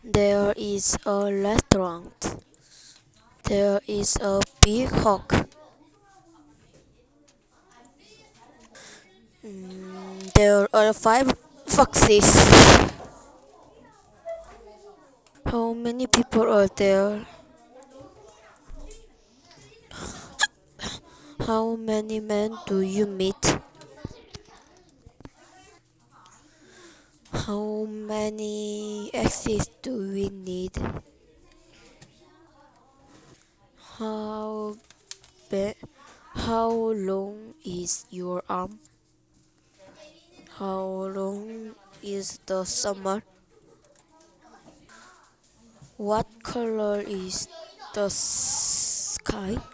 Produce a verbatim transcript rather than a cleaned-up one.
There is a restaurant. There is a big hawk. Mm, there are five foxes. How many people are there? How many men do you meet? How many axes do we need? How be- how long is your arm? How long is the summer? What color is the sky?